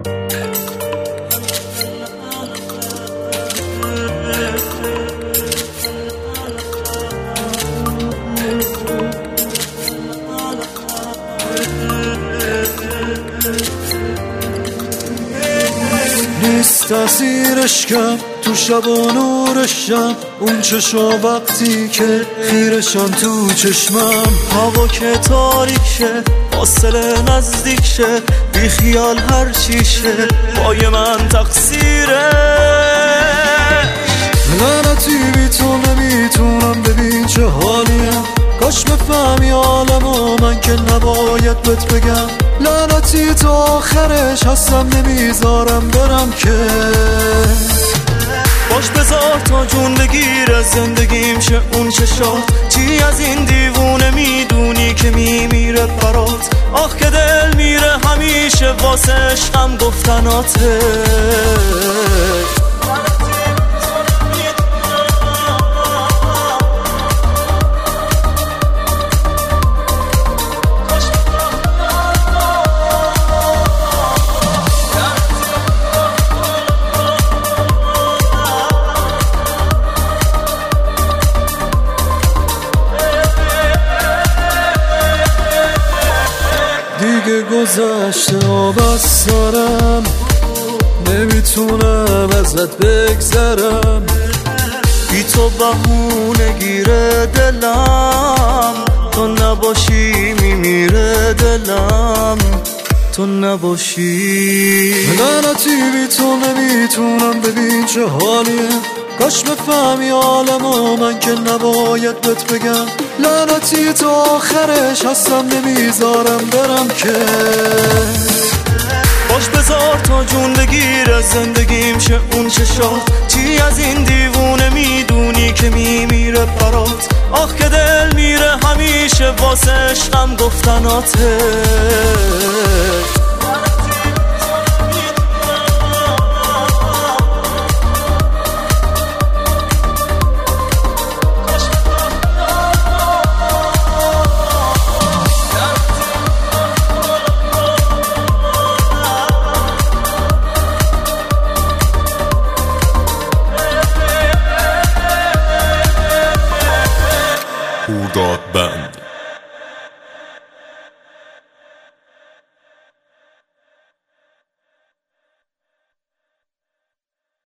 نیست تأثیرش کم تو شب و نورشم، اون چشا وقتی که خیرشم تو چشمم. هوا که تاریک شه، فاصله نزدیک شه، بی خیال هر چی شه پای من تقصیره. لعنتی بی تو نمیتونم ببین چه حالیم، کاش بفهمی عالمو من که نباید بهت بگم. لعنتی تا آخرش هستم نمیذارم برم که. باش بذار تا جون بگیر زندگیم شه اون چشات. چی از این دیوونه میدونی که میمیره برات. آخ که دل میره همیشه واسه عشقم گفتناته. دیگه گذشته آب از سرم، نمیتونم ازت بگذرم. بی تو بهونه گیره دلم، تو نباشی میمیره دلم، تو نباشی. لعنتی بی تو نمیتونم ببین چه حالیه، کاش بفهمی عالمو من که نباید بهت بگم. لعنتی تا آخرش هستم نمیذارم برم که. باش بذار تا جون بگیر زندگیم شه اون چشات. چی از این دیوونه میدونی که میمیره برات. آخ که دل میره همیشه واسه عشقم گفتناته. Dot Band.